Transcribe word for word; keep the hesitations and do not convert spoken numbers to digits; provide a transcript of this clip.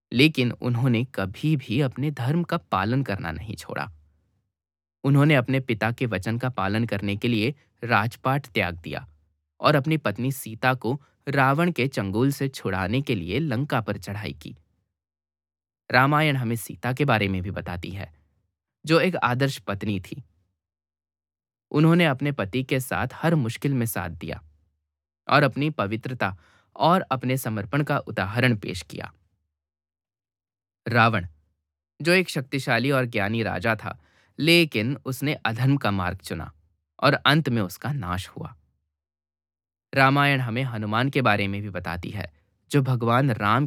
लेकिन उन्होंने कभी भी अपने धर्म का पालन करना नहीं छोड़ा। उन्होंने अपने पिता के वचन का पालन करने के लिए राजपाट त्याग दिया और अपनी पत्नी सीता को रावण के चंगुल से छुड़ाने के लिए लंका पर चढ़ाई की। रामायण हमें सीता के बारे में भी बताती है, जो एक आदर्श पत्नी थी। उन्होंने अपने पति के साथ हर मुश्किल में साथ दिया और अपनी पवित्रता और अपने समर्पण का उदाहरण पेश किया। रावण, जो एक शक्तिशाली और ज्ञानी राजा था, लेकिन उसने अधर्म का मार्ग चुना और अंत में उसका नाश हुआ। रामायण हमें हनुमान के बारे में भी बताती है, जो भगवान राम